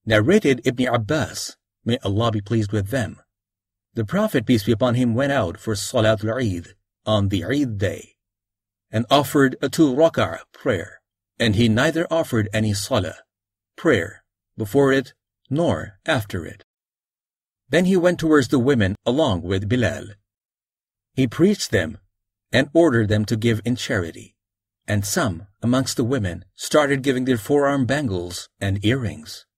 Narrated Ibn Abbas, may Allah be pleased with them. The Prophet, peace be upon him, went out for Salatul Eid on the Eid day, and offered a 2-rak'ah prayer, and he neither offered any salah, prayer, before it nor after it. Then he went towards the women along with Bilal. He preached them and ordered them to give in charity, and some amongst the women started giving their forearm bangles and earrings.